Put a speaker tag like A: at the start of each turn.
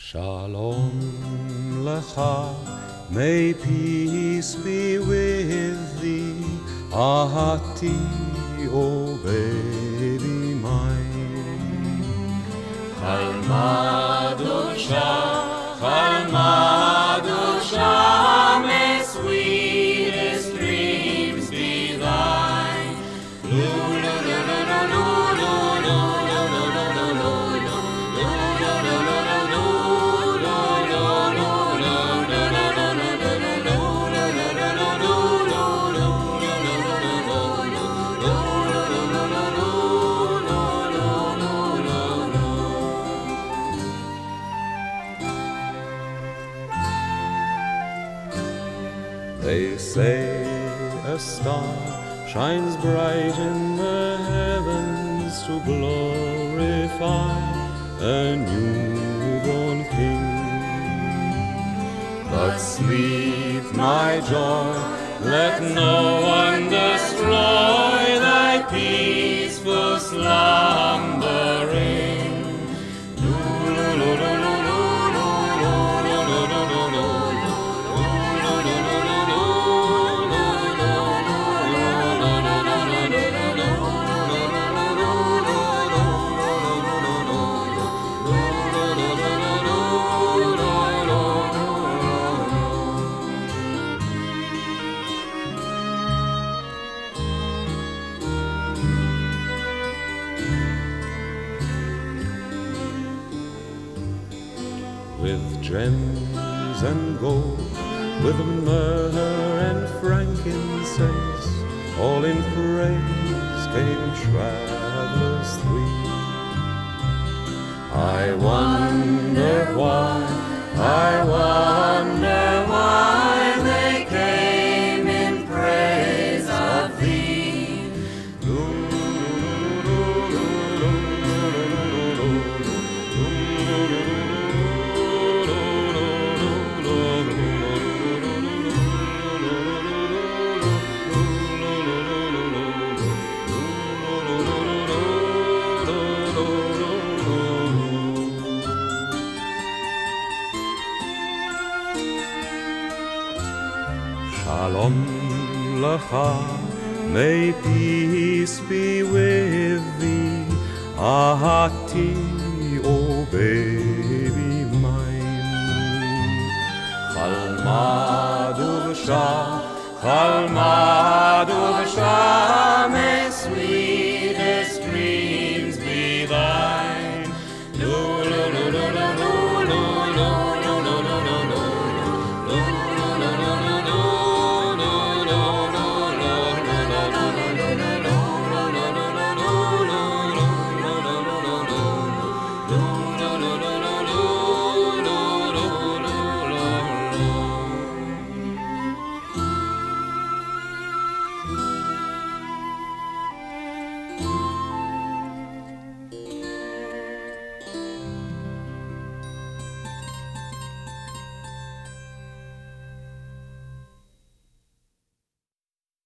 A: Shalom Lecha, may peace be with thee, Ahati, O baby mine. Chalma dusha, may sweetest dreams be thine. They say a star shines bright in the heavens to glorify a newborn king. But sleep, my joy, let no one destroy thy peaceful slumbering. With gems and gold, with myrrh and frankincense, all in praise came travelers three. I wonder why they came in praise of thee. Shalom Lecha, may peace be with thee, Ahati, O baby mine. Chalma dusha,